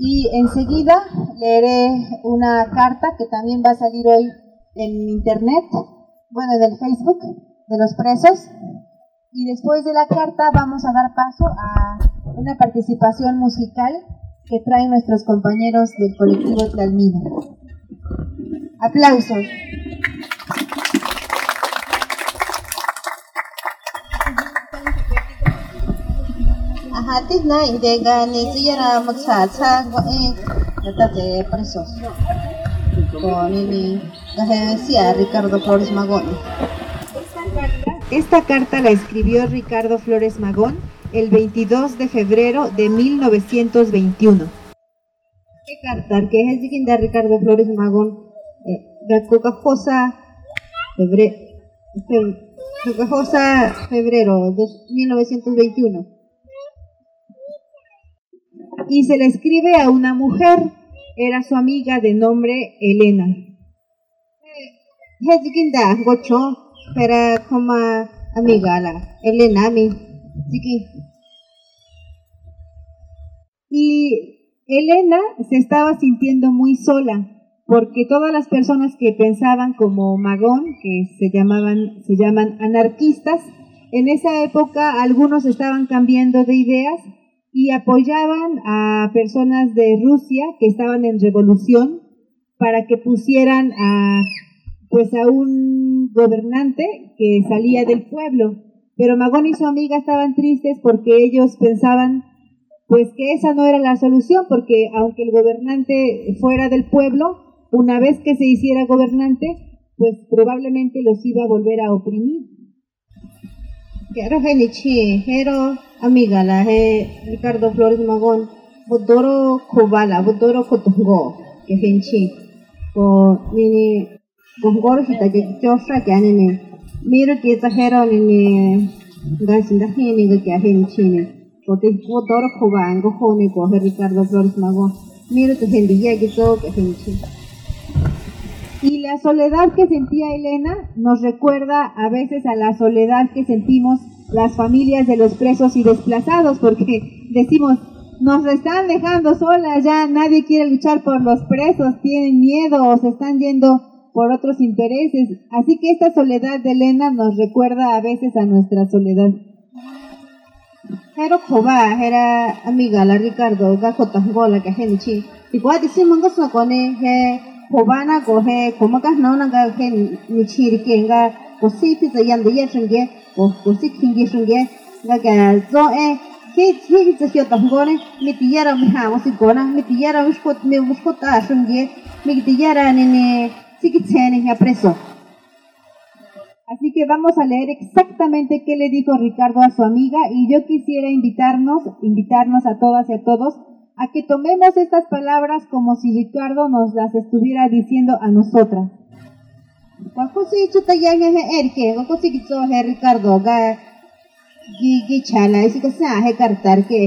Y enseguida leeré una carta que también va a salir hoy en internet, bueno, en el Facebook de los presos. Y después de la carta vamos a dar paso a una participación musical que traen nuestros compañeros del colectivo Tlalmina. Aplausos. Ahatis na indega ni siyara magsatsag natate presos. Con ini decía Ricardo Flores Magón. Esta carta la escribió Ricardo Flores Magón el 22 de febrero de 1921. ¿Qué carta? ¿Qué es de Ricardo Flores Magón? Febrero de 1921. Y se le escribe a una mujer, era su amiga de nombre Elena. Era como amiga la Elena y Elena se estaba sintiendo muy sola porque todas las personas que pensaban como Magón, que se llaman anarquistas, en esa época algunos estaban cambiando de ideas y apoyaban a personas de Rusia que estaban en revolución para que pusieran a un gobernante que salía del pueblo. Pero Magón y su amiga estaban tristes porque ellos pensaban que esa no era la solución, porque aunque el gobernante fuera del pueblo, una vez que se hiciera gobernante, pues probablemente los iba a volver a oprimir. Pero amiga la Ricardo Flores Magón, Bodoro Kobala, Bodoro Kotongo, que genchi, o nini Gongorjita que chofra que anene, miro que exagero nini gasindajini que agenchine. Bodoro Koban, Gojone, Goje Ricardo Flores Magón, miro que gendilla que todo que genchi. Y la soledad que sentía Elena nos recuerda a veces a la soledad que sentimos las familias de los presos y desplazados, porque decimos, nos están dejando solas, ya nadie quiere luchar por los presos, tienen miedo o se están yendo por otros intereses. Así que esta soledad de Elena nos recuerda a veces a nuestra soledad. Pero Joba era amiga la Ricardo, Gajotangola, que genchi. Igual decimos que con Jobana coge como que no naga que ni chirquenga cosita de yande yesenge o cosita yesenge la que zo que se yo tambore me tillera mi hamo si gona me tillera me buscota shenge me tillera nene sikitzene ya preso. Así que vamos a leer exactamente qué le dijo Ricardo a su amiga, y yo quisiera invitarnos a todas y a todos a que tomemos estas palabras como si Ricardo nos las estuviera diciendo a nosotras. Ricardo chala isi que sea cartar que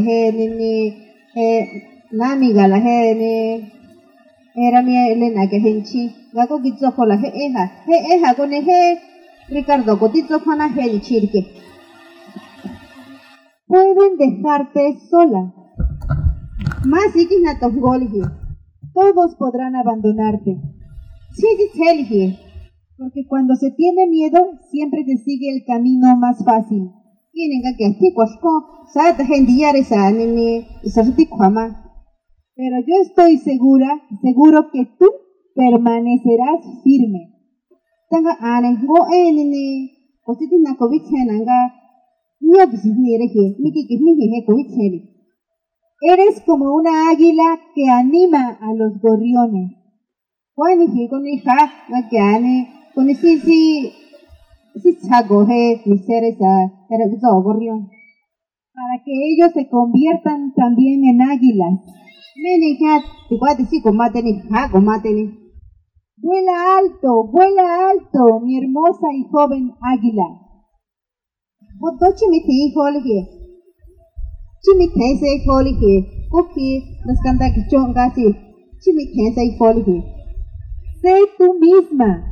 la amiga la era mi Elena que henchi gago gitzo kola eja con Ricardo cotito pana chirque. Pueden dejarte sola. Más todos podrán abandonarte. Porque cuando se tiene miedo, siempre se sigue el camino más fácil. Pero yo estoy seguro que tú permanecerás firme. Eres como una águila que anima a los gorriones. Para que ellos se conviertan también en águilas. Vuela alto, mi hermosa y joven águila. Sé tú misma.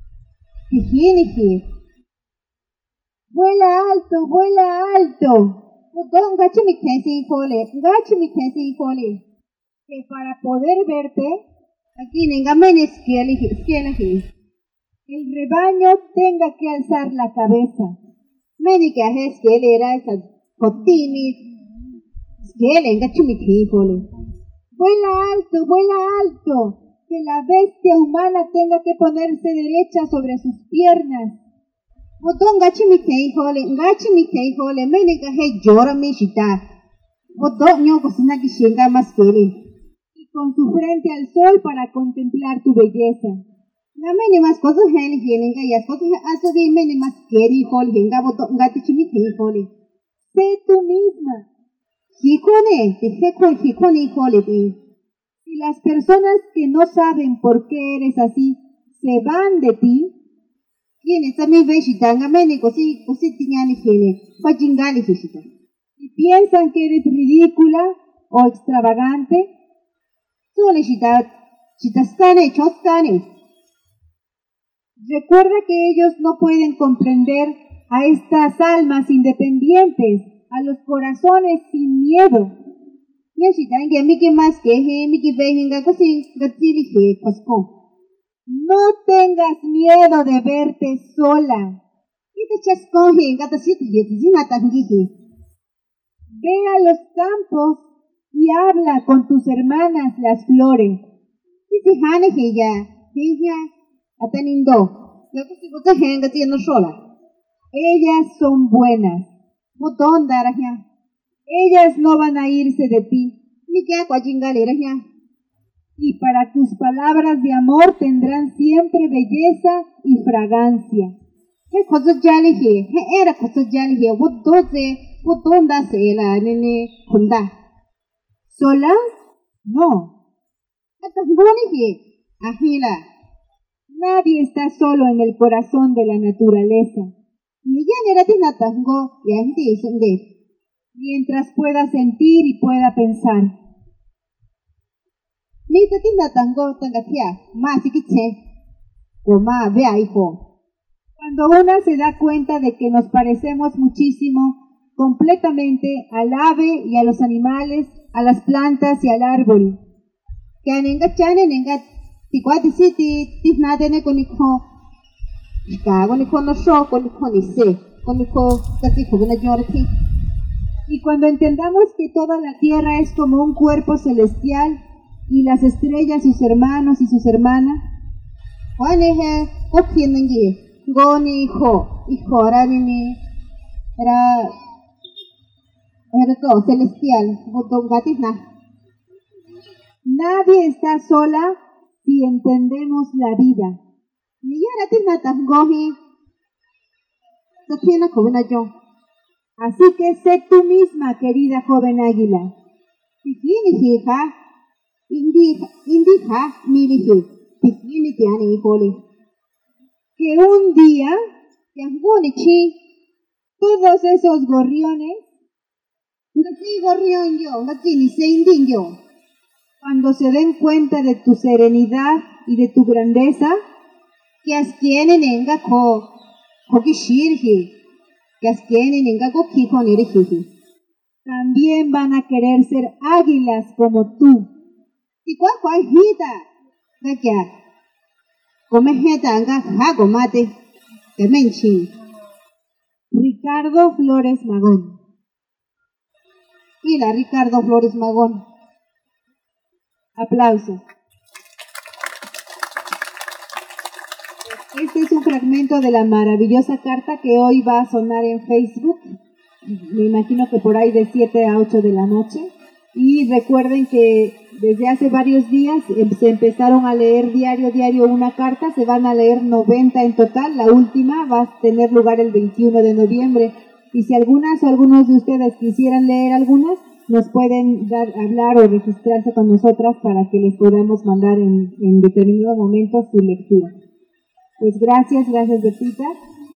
Vuela alto. que para poder verte, aquí nengamenes que el rebaño tenga que alzar la cabeza. Meni que haces que él era esa cotini, que él enga chimiquíjole. Vuela alto, que la bestia humana tenga que ponerse derecha sobre sus piernas. Botón gachimiquíjole, meni que haces llora mi chita. Botón yo cocina que llega más que él. Y con su frente al sol para contemplar tu belleza. La meni más cosas henga y las cosas hace de meni más queri hol henga botón gachimiquíjole. Sé tú misma. Si las personas que no saben por qué eres así se van de ti, y piensan que eres ridícula o extravagante, recuerda que ellos no pueden comprender a estas almas independientes, a los corazones sin miedo. No tengas miedo de verte sola. Ve a los campos y habla con tus hermanas las flores. Ellas son buenas. Ellas no van a irse de ti. Y para tus palabras de amor tendrán siempre belleza y fragancia. ¿Sola? No. Nadie está solo en el corazón de la naturaleza. Mientras pueda sentir y pueda pensar. Cuando una se da cuenta de que nos parecemos muchísimo, completamente al ave y a los animales, a las plantas y al árbol. Y cuando entendamos que toda la tierra es como un cuerpo celestial y las estrellas sus hermanos y sus hermanas, nadie está sola si entendemos la vida. Así que sé tú misma, querida joven águila. Que un día todos esos gorriones, cuando se den cuenta de tu serenidad y de tu grandeza, también van a querer ser águilas como tú. Ricardo Flores Magón. Ricardo Flores Magón. Aplausos. Este es un fragmento de la maravillosa carta que hoy va a sonar en Facebook. Me imagino que por ahí de 7 a 8 de la noche. Y recuerden que desde hace varios días se empezaron a leer diario una carta. Se van a leer 90 en total. La última va a tener lugar el 21 de noviembre. Y si algunas o algunos de ustedes quisieran leer algunas, nos pueden hablar o registrarse con nosotras para que les podamos mandar en determinado momento su lectura. Pues gracias Betita.